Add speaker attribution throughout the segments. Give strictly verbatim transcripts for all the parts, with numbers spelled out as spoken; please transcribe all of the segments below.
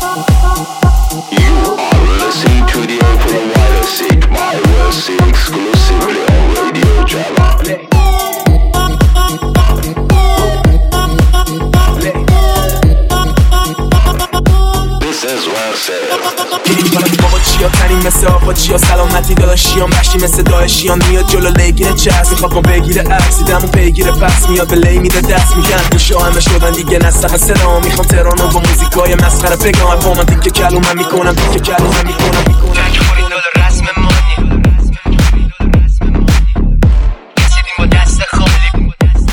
Speaker 1: مثل آقا چیا سلامتی داداشیان بشی مثل داعشیان میاد جلو لیگیر چرس میخواد ما بگیره عکس دیدمون پیگیره پس میاد به لی میده دست میگن گوشا همه شدن دیگه نسخ سلام میخوام ترانو با موزیکای مسخره بگم با من دیگه کلومه میکنم دیگه کلومه میکنم جنگ خوری دل رسم مانی رسیدیم با دست خالی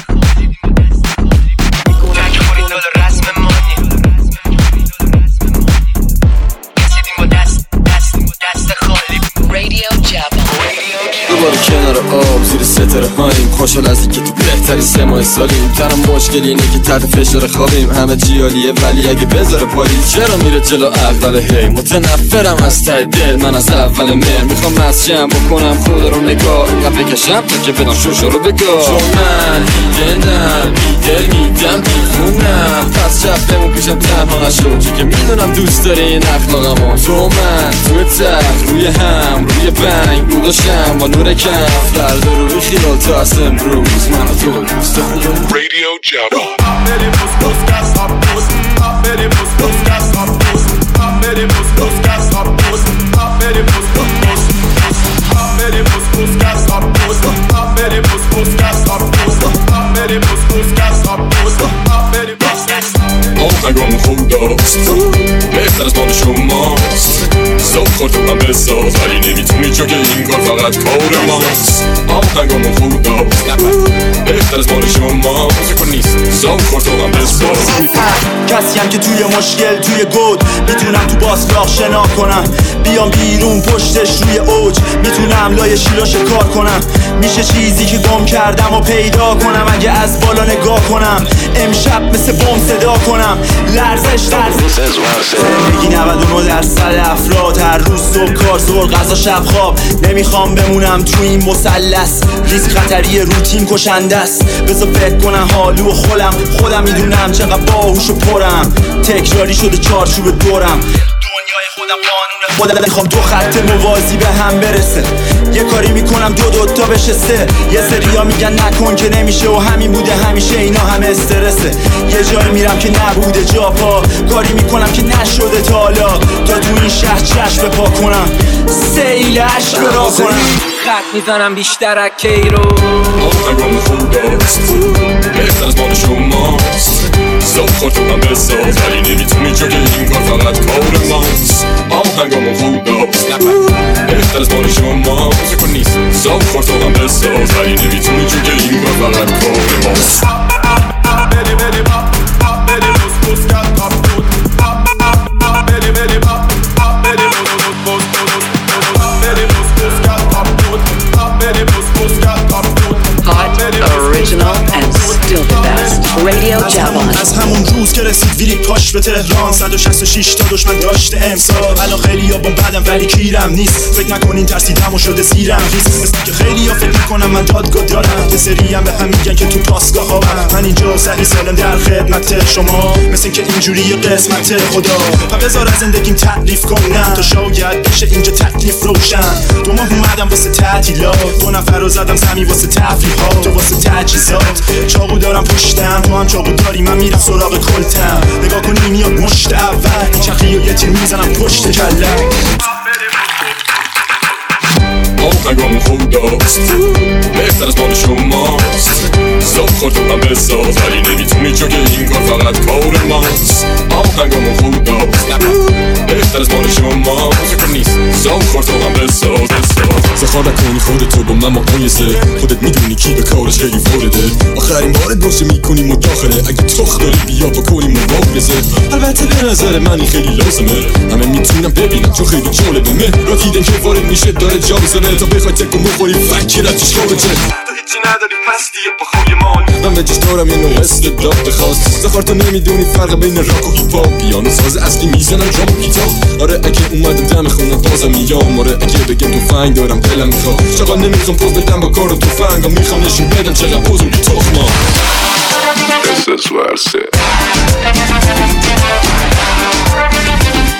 Speaker 1: جنگ خوری دل رسم مانی رسیدیم با دست دست دست خالی رادیو جوان
Speaker 2: دوباره کنار آب زیر ستاره هاییم خوشحال از اینکه تو بهتری سه ماه سالیم تنم مشکل اینه که تحت فشار خوابیم همه جیالیه ولی اگه بذاره پاییز چرا میره جلو اول هی متنفرم از ته دل من از اول مهر میخوام مسجم بکنم خود رو نگاه اینقدر بکشم تا که بدم شوشو رو بگاه چون من دیدنم بیدل میدم بیخونم پس شب بمون پیشم تنها نشو چون که میدونم دوست داری این اخلاقمو تو من تو تخت روی هم روی بنگ بوداشم با نور کف فردا رو بخیرال تا از امروز من و تو دوست دارم
Speaker 3: رادیو جوان بریم بوس گاز ها بوس بریم بوس گاز ها بوس بریم بوس گاز ها بوس بریم بوس بوس بریم بوس گاز ها بوس بریم بوس گاز ها بوس بریم بوس گاز ها بوس بریم بوس آهنگام خوداست بهتر از مال شماست صاف خورد من بساز ولی نمیتونی چون که این کار فقط کار ماست آهنگام خوداست بهتر از مال شماست صاف خورد من بساز
Speaker 4: کسی هم که توی مشکل توی گود میتونم تو باسلاق شنا کنم بیام بیرون پشتش روی اوج میتونم لای شیلاش کار کنم میشه چیزی که گم کردم و پیدا کنم اگه از بالا نگاه کنم امشب مثل بم صدا کنم لرزش لرزش زندگی نود و نه درصد افراد هر روز صبح کار زور غذا شب خواب نمیخوام بمونم تو این مثلث ریسک خطری روتین کشنده است بذار فکر کنم حالو و خودم خودم میدونم چقدر باهوش و پرم تکراری شده چارچوب دورم دنیای خودم قانون خودم میخوام دو خط موازی به هم برسه یه کاری میکنم دو دوتا بشه سه یه سریا میگن نکن که نمیشه و همین بوده همیشه اینا همه استرسه یه جایی میرم که نبوده جا پا کاری میکنم که نشده تا حالا تا تو این شهر چشم پا کنم سیل عشق را کنم
Speaker 1: خط میزنم بیشتر از کیرو
Speaker 3: آهنگام خوداست بهتر از مال شماست صاف خورد من بساز ولی نمیتونی چون که این کار فقط کار ماست آهنگام خوداست بهتر از مال شماست صاف خورد من بساز ولی نمیتونی چون که این کار فقط کار ماست بری بری با بری بوس بوس گاز ها بوس بری بری با بری بوس بوس بری بوس بوس گاز ها بوس بری بوس بوس گاز ها بوس
Speaker 5: Hot, original, and still the best. Radio Jabon.
Speaker 4: از همون روز که رسید ویلی پاش به تهران صد و شصت و شش تا دشمن داشته امسال الان خیلی ها بوم بعدم ولی کیرم نیست فکر نکنین ترسیدم و شده زیرم ریز مثل که خیلی ها فکر میکنم من دادگاه دارم یه سری هم به هم میگن که تو پاسگاه ها من اینجا صحیح سالم در خدمت شما مثل که اینجوری قسمت خدا و بذار از زندگیم تعریف کنم تا شاید بشه اینجا تکلیف روشن دو ماه اومدم واسه تعطیلات دو نفر رو زدم زمین واسه تفریحات تو واسه تجهیزات چاقو دارم پشتم تو هم چاقو داری من میرم سراغ کلتم نگاه کنی میاد مشت اول چخی و یه تیر میزنم پشت کلم
Speaker 3: آهنگام خوداست بهتر از مال شماست صاف خورد من بساز ولی نمیتونی چون که این کار فقط کار ماست آهنگام خوداست بهتر از مال شماست صاف خورد من بساز
Speaker 2: زخار نکنی خودتو با من مقایسه خودت میدونی کی به کارش خیلی وارده آخرین بارت باشه میکنی مداخله اگه تخ داری بیا بکنی مبارزه البته به نظر من این خیلی لازمه همه میتونم ببینم چون خیلی جالبه مهرا دیدن که وارد میشه داره جا بزنه تا بخوای تکو بخوری فکرتش خارجه تو هیچی نداری پس دیگه با خوی مان من بهش دارم اینو استعداد خاص زخار تو نمیدونی فرق بین راک و هیپ هاپ پیانو ساز اصلی میزنم جام و گیتار آره اگه اومدم دم خونه بازم میام آره اگه بگم تفنگ دارم دلم میخواد چقدر نمیخوام پوز بدم با کار و تفنگ میخوام نشون بدم چقدر بزرگی تخما
Speaker 3: This is what I said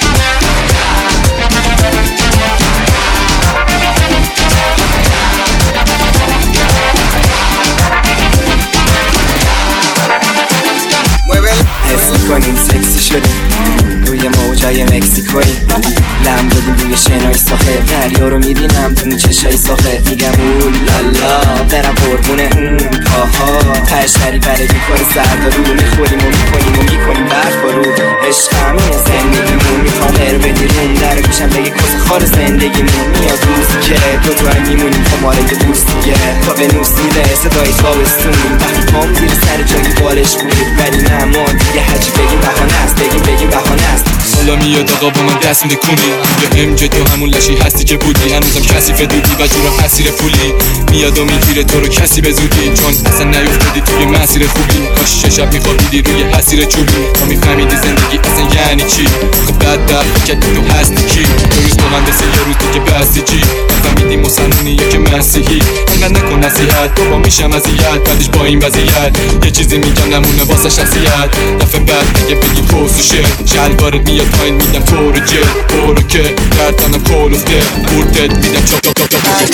Speaker 6: میکنیم سکسی شدیم روی موجای مکسیکوی لم دادیم روی شنای ساخه دریا رو میبینم تو چشای ساخه میگم اول لالا برم قربونه اون پاها پشتری برای میکنه سردارو میخوریم و میکنیم و میکنیم برف رو عشق همینه زندگیمون میخوام هر بدیرون در گوشم بگه کس خار زندگیمون میاد روزی که دو دوای میمونیم تا ماره که دوست دیگه تا به نوست میده صدای تابستون وقتی پام زیر سر جایی بالش بود ولی نه ما دیگه هرچی بگیم بهانه است بگیم بگیم بهانه است
Speaker 2: حالا میاد آقا با من دست میده کنی به هم تو همون لشی هستی که بودی هنوزم کسی فدیدی و جورا حسیر پولی میاد و میگیره تو رو کسی به زودی چون اصلا نیفتادی توی مسیر خوبی کاش چه شب میخوابیدی روی حسیر چوبی تا میفهمیدی زندگی اصلا یعنی چی خب بعد در فکرتی تو هستی کی دو روز مهندسه یه روز دیگه بستی چی نفهمیدی مسلمونی یا که مسیحی انقدر نکن نصیحت بابا میشم اذیت بعدش با این وضعیت یه چیزی میگم نمونه واسه شخصیت دفعه بعد دیگه بگی پوسشه شلوارت میاد پایین میدم تو رو جل برو که گردنم کل افته بردت میدم چاپ چاپ چاپ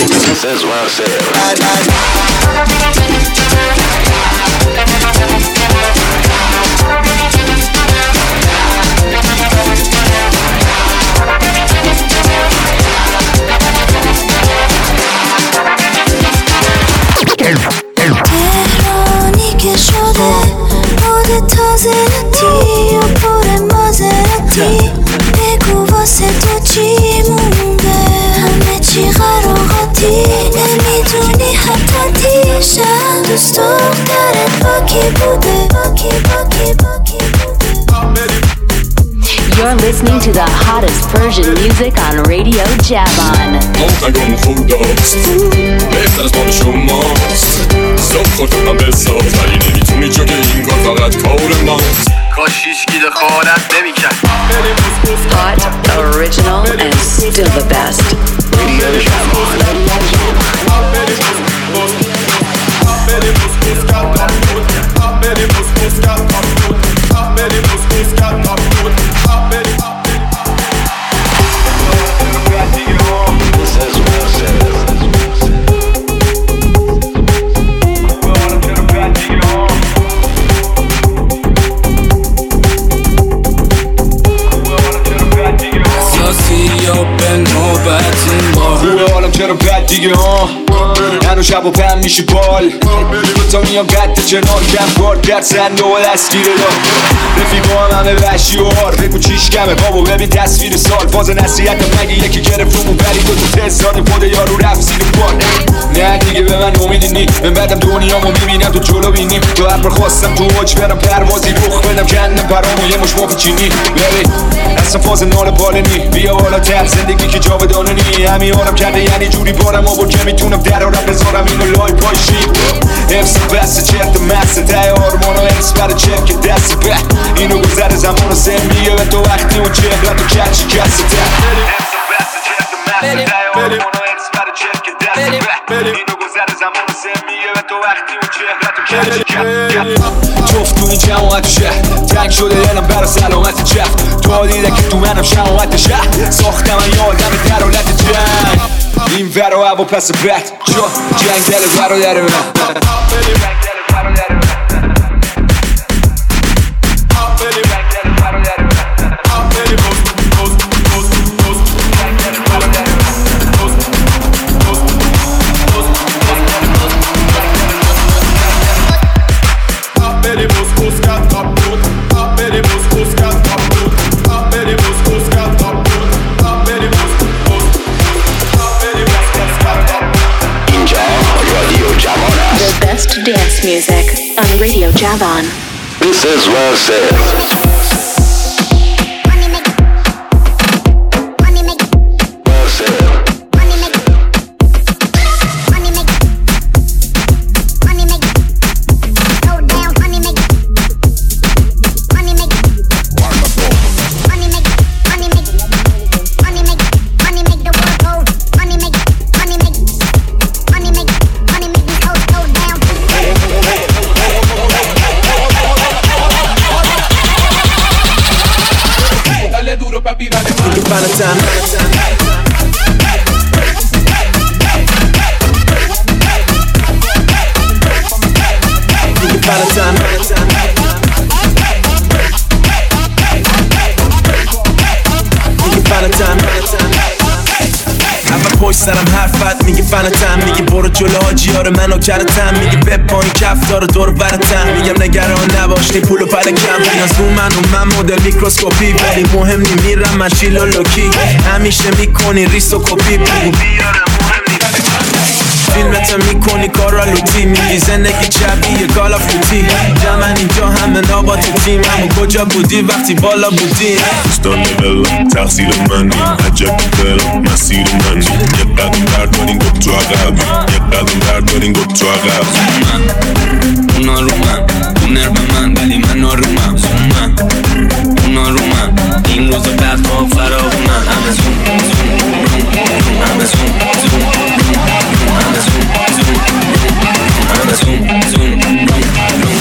Speaker 7: تهرانی که شده بود تازه رتی یا پر مازراتی بگو واسه تو چی مونده همه چی قراقاتی نمیدونی حتی دیشب دوست دخترت با کی بوده با کی با کی با کی بوده.
Speaker 5: You're listening to the hottest Persian music on Radio Javon.
Speaker 2: آقایون خداست بهتر از مال شماست صبح خورتم بساز ولی نمیتونی جا که این کار فقط کار ماست
Speaker 4: کاش هیچکی دخالت نمیکرد
Speaker 5: Hot, original, and still the best. Radio Javon.
Speaker 2: خوبه حالم چرا بد دیگه ها هنو شب و پم میشه بال تا میام قد چنار کم کار کرد سنده و دستگیره دار رفیقا هم همه وحشی و هار بگو چیش کمه بابا ببین تصویر سال فاز نصیحتم مگه یکی گرفت رو بری دو تا تست داده خود یارو رفت زیر بار نه دیگه به من امیدی نی من بعدم دنیامو میبینم تو جلو بینیم تو هر خواستم تو اوج برم پروازی رخ بدم کندم پرامو یه مش مافی چینی ببین اصلا فاز نال بالنی بیا بالا تر زندگی که جاودانه نی همین حالم کرده یعنی جوری بارم آورد که میتونم درارم بذارم اینو لای پایشی حفظ بسته چرت مسته ته آرمان و حفظ برای چرک دست به اینو گذر زمان و سمیه به تو وقتی اون چهرت و کچی کسته ته حفظ بسته چرت مسته ته آرمان و حفظ برای چرک دست به اینو گذر زمان و سمیه به تو وقتی اون چهرت و کچی کسته جفت تو این جماعت و شهر تنگ شده دلم برا سلامت جفت تو دیده که تو منم شماعت شهر ساختم این آدم در حالت جنگ این ورا هوا پس بد جا جنگ دل ورا در من
Speaker 5: Dance music on Radio Javon.
Speaker 3: This is well said.
Speaker 1: پشت سرم حرفت میگه فنتم، میگه برو جلو حاجیار منو کرتم، میگه بپانی کف داره دور برتم، میگم نگران نباش نی پولو پلکم، این از اون من و من مدل میکروسکوپی، ولی مهم نی میرم من شیل و لوکی، همیشه میکنی ریس و کپی، بگو بیارم مهم نی فیلمت میکنی کارا لوتی، میگی زندگی شبیه کال آف دیوتی، جمعن اینجا همه نابات تیم، همون کجا بودی وقتی بالا بودی؟
Speaker 8: دوستان نولا تقصیر منی، عجب دلم مسیر منی، یه قدم بردارین گفت تو عقب، یه قدم بردارین گفت تو عقب.
Speaker 6: اونا رو من، اونر به من ولی من نارومم، زوم من اونا رو من، این روز بعد ها فراغونم، همه زوم زوم روم، همه زوم زوم روم، همه زوم زوم روم، همه زوم زوم روم روم.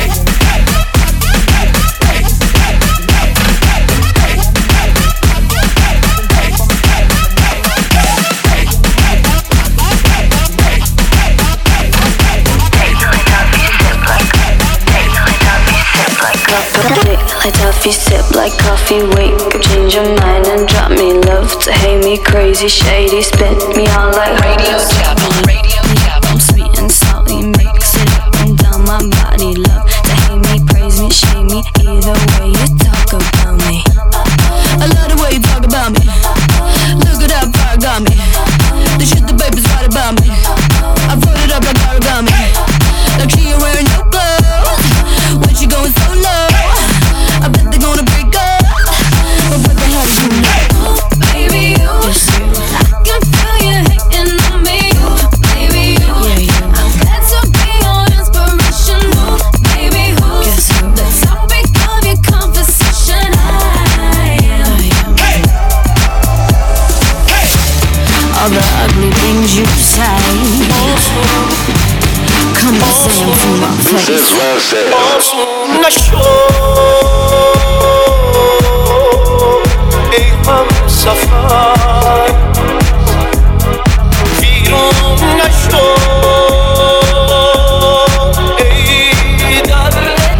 Speaker 7: Like toffee, sip like coffee, wake up, change your mind and drop me love to hate me crazy, shady, spit me all like Radio Jabon, Radio Jabon. I'm sweet and salty, mix it up and down my body, love to hate me, praise me, shame me, either way you talk about me. I love the way you talk about me. Look at that fire got me. The shit the baby's right about me. I put it up like origami, like she ain't wearing no clothes when she going so low. I bet they're gonna break up, but what the hell do you know? Baby, you, yes, you. I can feel you hating on me. Baby, you, yeah, you. I'm glad to be your inspiration. Baby, who? Guess who? The topic of your conversation. I am. I am. Hey. Hey. All the ugly things you say, come and say them to my face. ای همسفر ویران نشو ای دل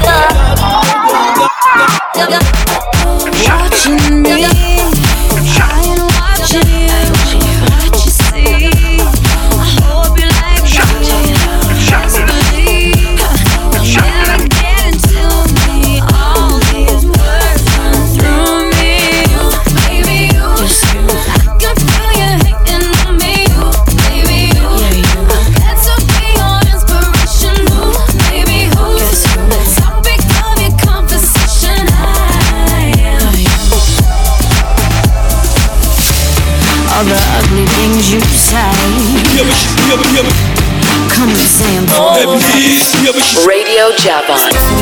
Speaker 7: Watching me, I ain't watching you. What you see, I hope you like me. Just believe you'll never get into me. All these words run through me. Baby, you, I can feel you hating on me. Baby, you, I'm glad to be your inspiration. Baby, who's the topic of your conversation? I am. All the ugly things you say, come and say them for me.
Speaker 5: Radio Jabon.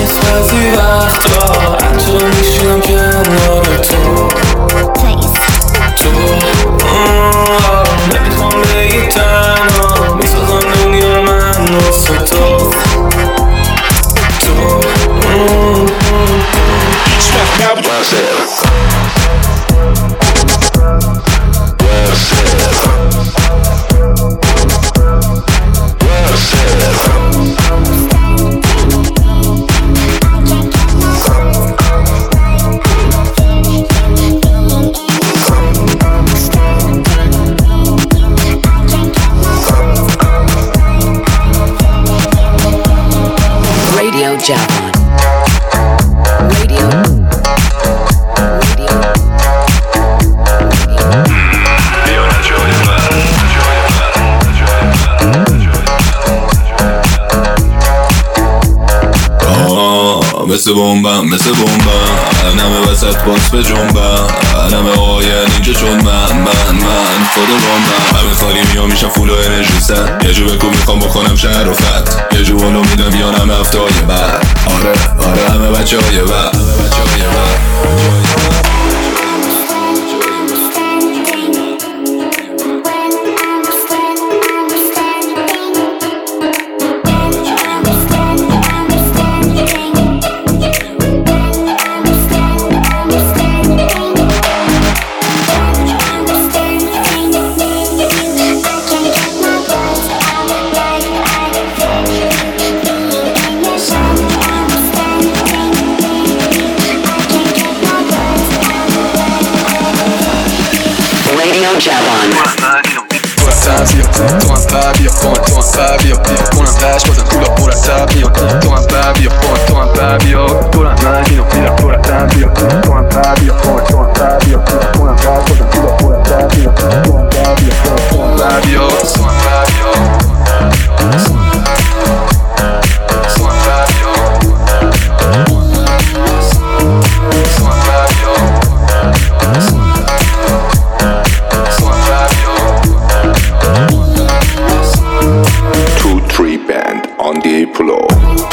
Speaker 5: Radio Jabon. Radio. Radio.
Speaker 2: مثل بومبم مثل بومبم نمه وسط باکس به جنبم نمه آین اینجا چون من من من خود بومبم همه خالی میام میشم فول و انرژی سن یه جو بکو میخوام بکنم شرفت یه جو بولو میدم بیانم هفتای بعد آره آره همه بچه های بعد بچه های بعد
Speaker 5: Jabon.
Speaker 2: بیا تو هم پر بیا پان تو هم پر بیا کنم پش بازم کولا مرتب میاد تو هم پر بیا پان تو هم پر بیا دورم رنگین و پیرم مرتب بیا تو هم پر بیا پان تو هم پر بیا کنم پش بازم کولا مرتب بیا تو هم پر بیا تو هم پر بیا تو هم پر بیا
Speaker 8: two three band on the Apollo.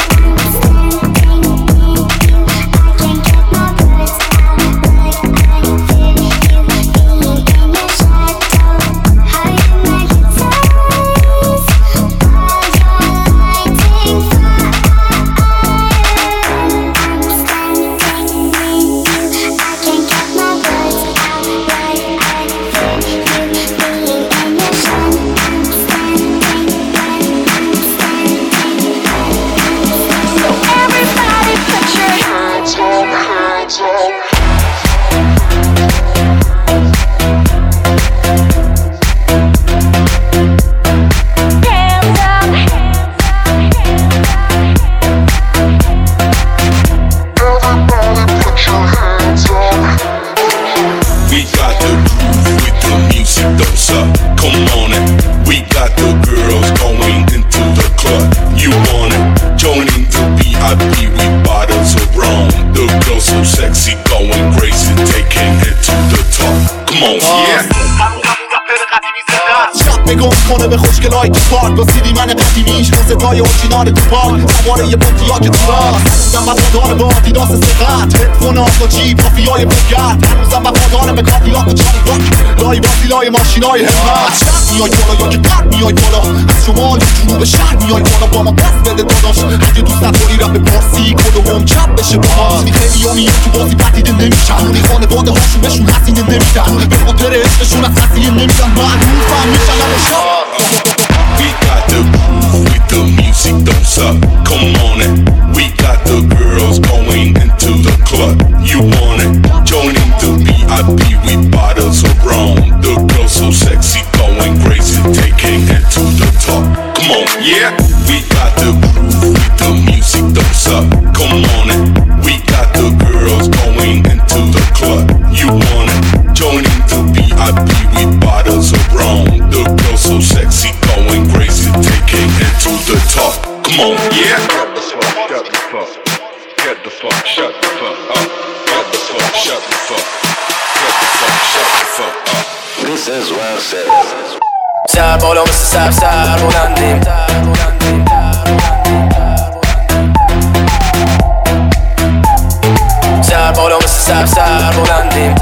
Speaker 4: کنه به خوشگلای تو پارک با سیدی من قدیمیش با صدای اورجینال تو پارک سواره یه بوتیا که تو راست هنوزم وفادار با آدیداس سقط هدفون آقا جیب رافیای بگرد هنوزم وفادار به کادیلاک و چاری راک لای واسیلای ماشینای همت شرق میای بالا یا که قرد میای بالا از شمال یا جنوب شرق میای بالا با ما دست بده داداش اگه دوست نداری رپ پارسی کدوم چپ بشه باهاش خیلی همیه تو بازی پدیده نمیشن اونی خانواده هاشون بهشون حسینه نمیدن به خاطر عشقشون از حسینه نمیدن معروفم میشن همه
Speaker 8: We got the groove with the music, don't suck. Come on it. We got the girls going into the club. You want it? Joining the V I P with bottles of rum. The girls so sexy, going crazy, taking it to the top. Come on, yeah. We got the groove with the music, don't suck. Come on it. We got the girls going into the club. You want it? Joining the V I P with bottles of rum. The girls so sexy, going crazy, taking it to the top. Come on, yeah.
Speaker 2: Get the fuck, get the fuck, shut the fuck up. Get the fuck, shut the fuck. Get the fuck, shut the fuck up. This is what I said.
Speaker 1: سر بالا مثل سر سر بلندیم سر بالا مثل سر سر بلندیم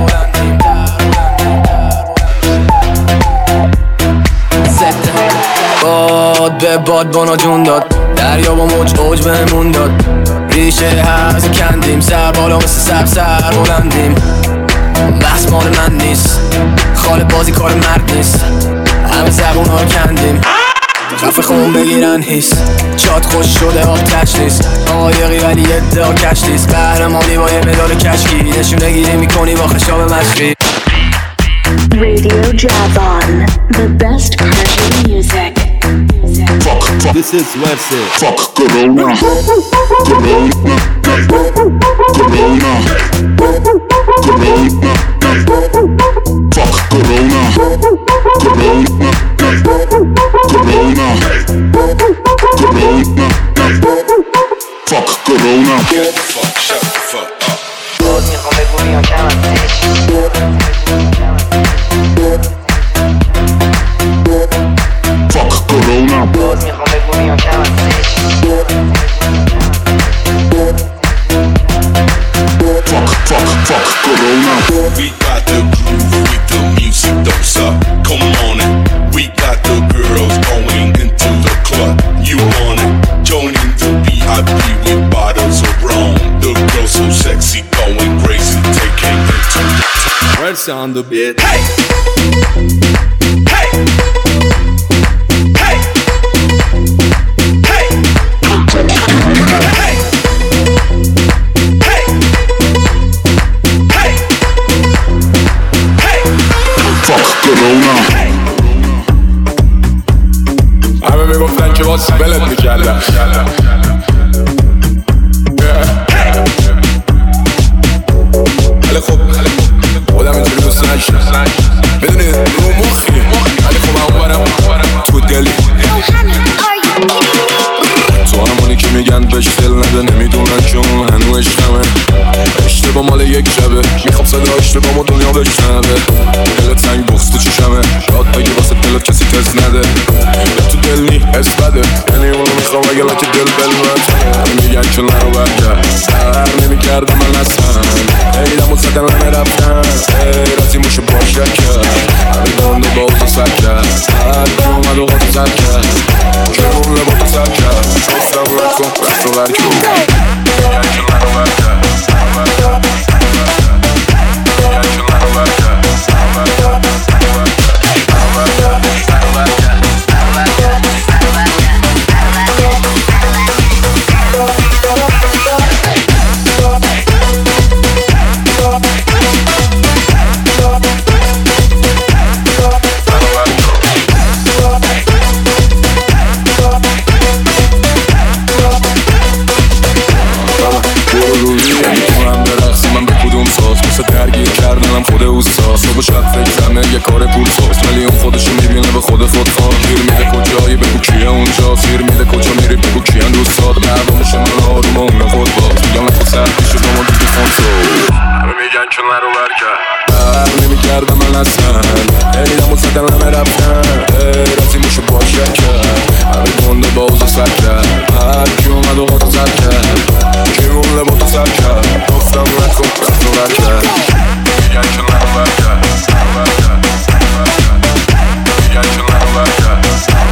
Speaker 1: باد به باد بانا جون داد دریا با موج اوج بهمون داد ریشه هرزو کندیم سر بالا مثل سر سر بلندیم بحث مال من نیست خال بازی کار مرد نیست همه زبون ها رو کندیم خفه خون بگیرن هیست چاد خوش شده آتش نیست آقایقی ولی ادعا کش نیست قهرمانی با یه مدال کشکی نشونه گیری میکنی با خشاب مشقی
Speaker 5: Radio Javon, the best Persian music.
Speaker 8: Fuck, fuck.
Speaker 9: This is Verse.
Speaker 8: Fuck Corona. Corona. Corona. Corona. Fuck Corona. Corona. Corona. Corona. Fuck Corona. Get the fuck, shut the fuck up.
Speaker 6: باز میخوام بگو بیان کم از
Speaker 8: Fuck Corona.
Speaker 6: باز میخوام بگو بیان کم از
Speaker 8: Fuck, fuck, fuck Corona. We got the groove with the music, don't suck. Come on it. We got the girls going into the club. You want it? Joining the V I P with bottles of rum. The girls so sexy, going crazy, taking it to the top.
Speaker 9: Verse on the beat.
Speaker 8: Hey! Hey! Hey! Hey! Hey! Hey! Hey! Hey! Fuck Corona. Hey!
Speaker 2: ولت میکردم. ولی خب خودم اینجوری دوست نشم بدونی رو مخی، ولی خب اون برم تو دلی تو همونی که میگن بهش دل نده، نمیدونن که اون هنو عشقمه. اشتباه مال یک شبه، میخوام صدا اشتباه ما دنیا بشنوه. دل تنگ بغض تو چشمه، یاد بگی واسه دلت کسی کس نده. تو دل نی حس بده، یعنی اونو میخوام اگه لکه دل بلمت. میگن که نرو برگرد، سر نمیکردم من اصلا. ایدم و زدن همه رفتن، رازی موشه باشه کرد. همه دانده با اوزا سر کرد، هر که اومد و خودو سر کرد. که اون لبا تو سر کرد، شستم نکن رفت و برکن. میگن که نرو برگرد، خود اوستا صبح شب فکر زمه یه کار پول ساز ولی اون خودشو میبینه به خود خود خواه. گیر میده کجایی بگو کیه اونجا، سیر میده کجا میری بگو کیه دوستاد. مردمشون من آروم اون خود باز میگم نکن سر پیشه با ما دیگه فانسو. همه میگن که نرو برکرد، بر نمیکردم من اصلا. ایدم و زدن همه رفتن، رازی موشو باشه کرد. همه گنده با اوزا سر کرد، هر کی اومد و خودو سر کرد. کی اون لبا تو سر کرد، گفتم نکن رفت و برکرد. میگن که نرو برگرد، میگن که نرو برگرد.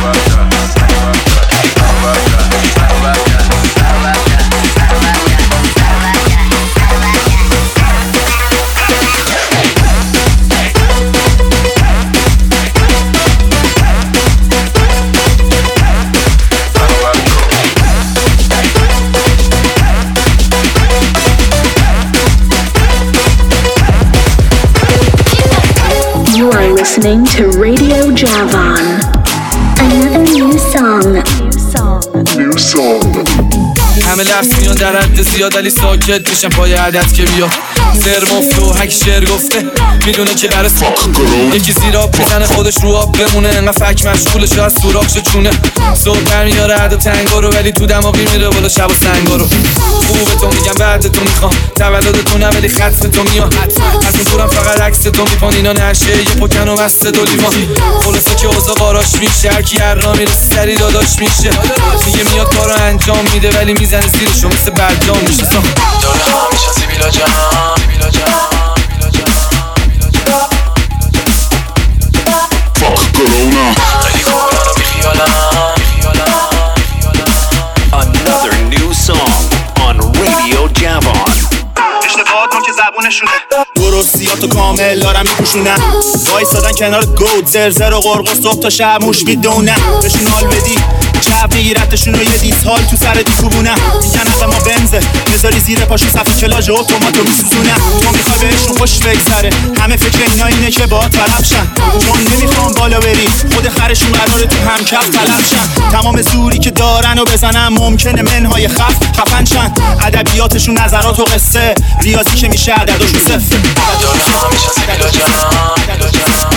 Speaker 5: You are listening to Radio Javan. Another new song.
Speaker 8: New song.
Speaker 1: همه لفظ میان در حد زیاد ولی ساکت میشن پای عدد که بیا. سر مفتو هک شعر گفته میدونه که قراره یکی زیر آب میزنه خودش رو آب بمونه. انقدر فک مشغوله شاید سوراخ شه چونه. صبح برمیاره عد و تنگا رو ولی تو دماغی میره بالا شب و سنگا رو. خوبه تو میگم بعد تو میخوام تولد تو نه ولی خط تو میاد. از این دورم فقط عکس تو میپان اینا نشه یه پکن و مست دو لیوان. خلاصه که اوضاع قاراش میشه هرکی هر را میره سری داداش میشه. میگه میاد کارو انجام میده ولی میزنه زیرشو مثل برجام میشه. داره ها میشه زیبیلا جان
Speaker 9: Another new song on Radio Javan.
Speaker 4: اشتباهات ما که زبونشونه درستیاتو کامل دارم میپوشونم. وایسادن کنار گود زرزر و قرقص صبح تا شب موش میدونم. بهشون حال بدی چپ میگیرتشون رو یه دیس حال تو سر دیکوبونم. میگن اقا ما بنزه بذاری زیر پاشون صفی کلاژ اتوماتو میسوزونم. تو میخوای بهشون خوش بگذره همه فکر اینا اینه که با طرف شن. چون نمیخوام بالا بری خود خرشون قراره تو هم کف طلب شن. تمام زوری که دارن و بزنن ممکنه منهای خف خفن شن. ادبیاتشون نظرات و قصه ریاضی که میشه عدداشون صفر. دنیا میشه زیبیلا جان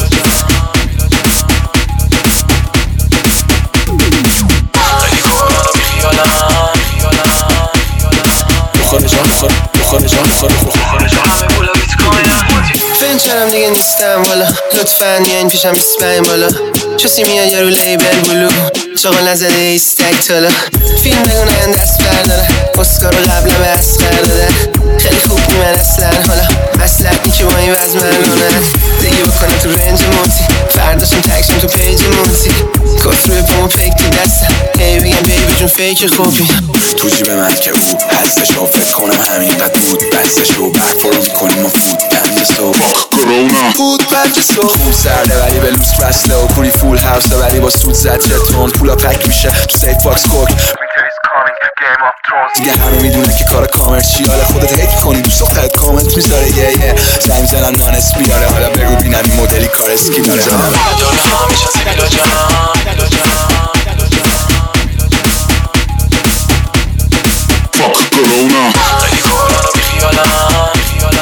Speaker 10: فنچرم دیگه نیستم والا لطفاً یا این پیشم بیست بالا. چوسی میاد یا رو لیبل بلو چاقل نزده ایستک تالا. فیلم بگونن دست بردارن اسکار رو قبلا به اسقر دادن. خیلی خوب نی من اصلا حالا مسلکی که با این وز ملانن. دیگه بکنم تو رنج موتی فرداشم تکشم تو پیج موتی. کت روی پامو پیک تو دستم هی بگم بیبی جون فیک خوبی.
Speaker 11: تو جیب من که او هستش و فکر کنم همین قد بود بستش رو برفارو میکنیم و فود بندس و
Speaker 8: کرونا
Speaker 11: فود بندس و خون سرده ولی به لوس رسله و پولی فول هاوس ولی با سود زد جتون پولا پک میشه تو سیف باکس کوک. دیگه همه میدونه که کار کامرچیاله. خودت هیت کنی دوست دخترت کامنت میذاره یه یه زنگ زنن نان اسپیاره. حالا بگو بینم این مدلی کار اسکی داره. دنیا میشه زیبیلا جان
Speaker 2: کرونا
Speaker 1: خیلی کرونا رو بیخیالم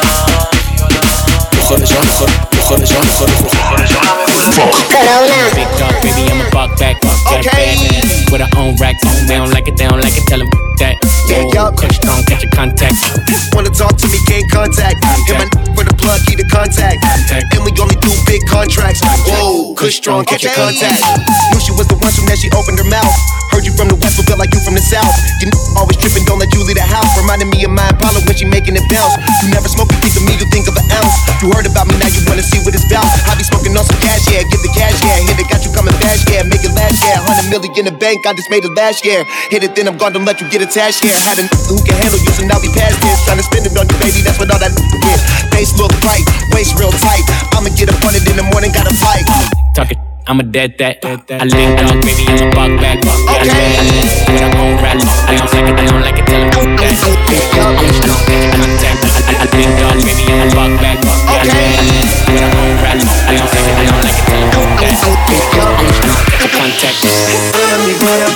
Speaker 1: بخور جان بخور بخور جان بخور بخور جان
Speaker 7: Corona.
Speaker 12: Big dog, baby, I'm a buck back. Got a bad man with her own racks. They don't like it, they don't like it, tell them that. Whoa, quick strong, catch your contact.
Speaker 13: Wanna talk to me, gain contact. Hit my n- with a plug, key to contact. And we only do big contracts. Whoa, Kush strong, catch your contact. Knew she was the one, so now she opened her mouth. Heard you from the west, but felt like you from the south. You n- always tripping, don't let you leave the house. Reminding me of my Impala when she making it bounce. You never smoke, you think of me, you think of an ounce. You heard about me, now you wanna see what it's about. I be smoking on some cash, yeah, give the cash, yeah. Hit it, got you coming fast, yeah, make it last, yeah. Hundred million in the bank, I just made it last year. Hit it, then I'm gone, don't let you get attached, yeah. Had a n- who can handle you, so now we past this. Tryna spend it on you, baby, that's what all that is. Face look right, waist real tight. I'ma get up on it in the morning, gotta fight.
Speaker 12: Talk it, I'm a dead that. I live dog, baby, I'm a buck back. Got a bad man with her own racks. They don't like it, they don't like it, tell them that. Quick strong, catch your contact. I live dog, baby, I'm a buck back. Got a bad man with her own racks. They don't like it, they don't like it, tell them that. Quick strong, catch your contact.
Speaker 6: Fuera mi fuera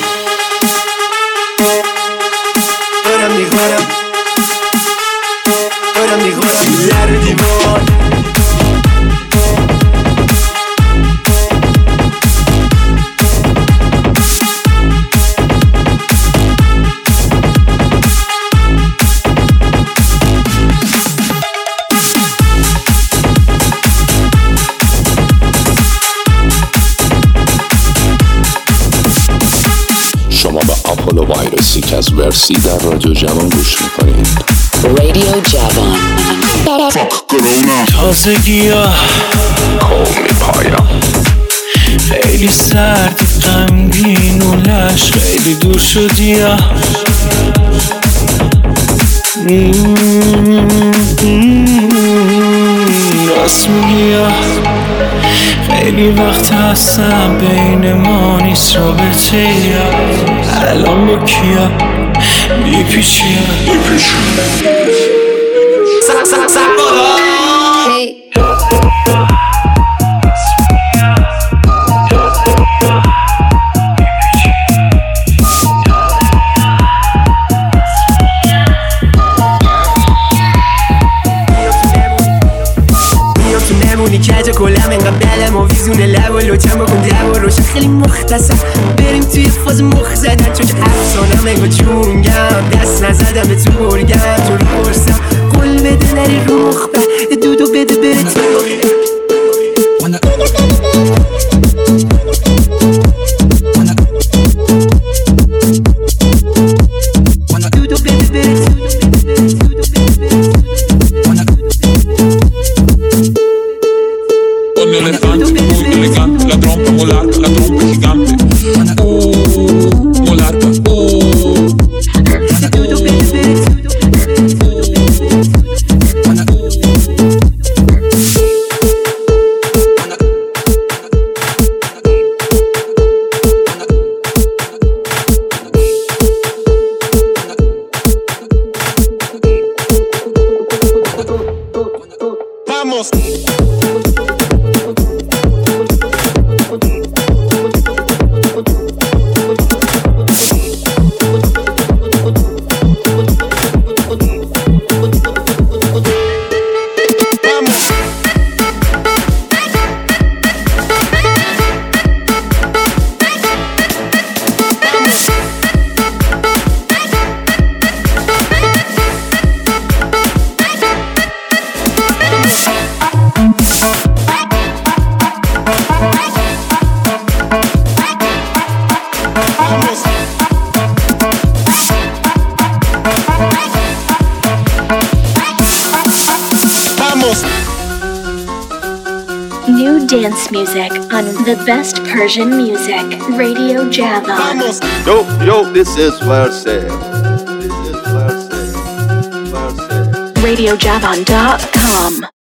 Speaker 6: Fuera mi fuera Fuera mi fuera Mirar dimon
Speaker 14: شما به آپولو وایرسی که از ورسی در رادیو جوان گوش میکنید.
Speaker 5: Radio Javon.
Speaker 2: کرونا
Speaker 15: تازگی ها
Speaker 14: کومی پایا
Speaker 15: خیلی سردی غمگین و لش خیلی دور شدی ها راست میگی ها خیلی وقت هستم بین ما نیست رابطه یا الان با کیا بیپیچی ها
Speaker 6: Sac, sac, sacola
Speaker 7: Hey.
Speaker 6: کج کلم انقدر بلم و ویزون لب و لوچم بکن دو و روشن خیلی مختصر بریم توی فاز مخ زدن چون افسانم انگاه چونگم دست نزدم به تو برگم تو رو پرسم قول بده نری رو مخبه دودو بده بره تو
Speaker 2: Un elefante muy elegante, la trompa molarca, la trompa gigante. Uh, molarca, uh. Vamos.
Speaker 5: New dance music on the best Persian music. Radio Javon.
Speaker 16: Yo, yo, this is Verse. This is Verse. Verse.
Speaker 5: Radio Javon dot com.